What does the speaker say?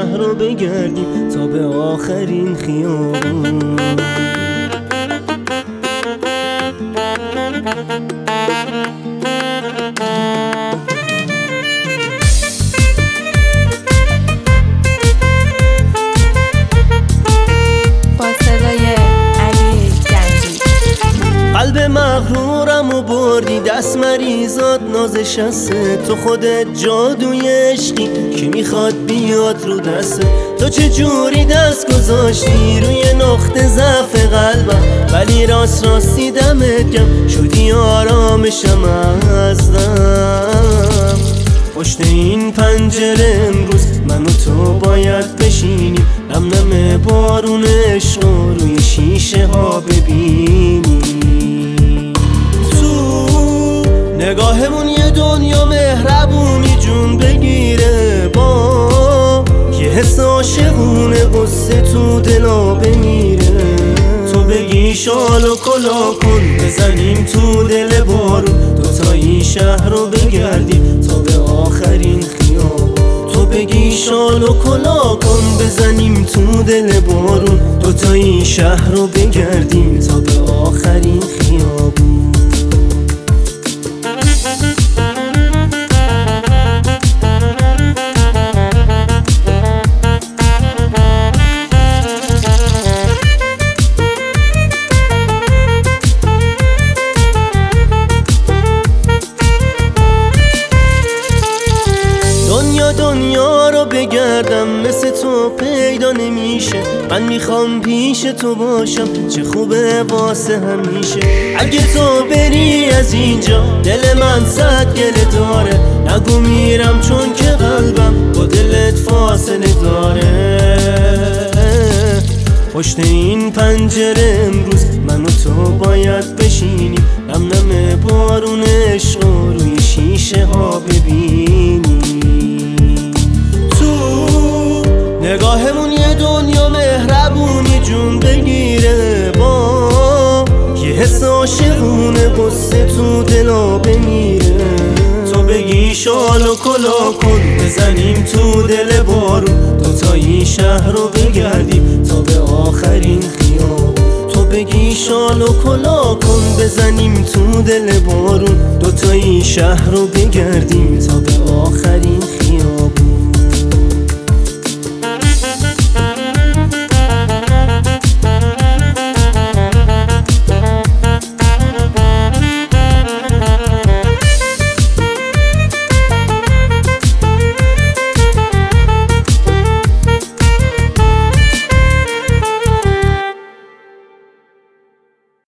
شهر رو بگردیم تا به آخرین خیابون. قلب مغرورم و بردی دست مریضات نازش هسته. تو خودت جادوی عشقی که میخواد بیاد رو دسته. تو چه جوری دست گذاشتی روی نقطه ضعف قلبم، ولی راست راستی دمت گرم شدی آرامشم از دم. پشت این پنجره امروز من و تو باید بشینیم، نم نم بارون عشق رو روی شیشه ها ببینیم. نگاهمون یه دنیا مهربونی جون بگیره، با یه حس عاشقونه قصه تو دلا بمیره. تو بگی شال و کلا کن بزنیم تو دل بارون، دوتایی شهر رو بگردیم تا به آخرین خیابون. تو بگی شال و کلا کن بزنیم تو دل بارون، دوتایی شهر رو بگردیم تا به آخرین خیابون. دنیا رو بگردم مثل تو پیدا نمیشه. من میخوام پیش تو باشم چه خوبه واسه همیشه. اگه تو بری از اینجا دل من صد گله داره. نگو میرم چون که قلبم با دلت فاصله داره. پشت این پنجره امروز من و تو باید بشینیم، نم نم بارون عشق رو روی شیشه ها ببینیم. نگاهمون یه دنیا مهربونی جون بگیره، با یه حس عاشقونه قصه تو دلا بمیره. تو بگی شال و کلا کن بزنیم تو دل بارون، دوتایی شهر رو بگردیم تا به آخرین خیابون. تو بگی شال و کلا کن بزنیم تو دل بارون، دوتایی شهر رو بگردیم تا به آخرین خیابون.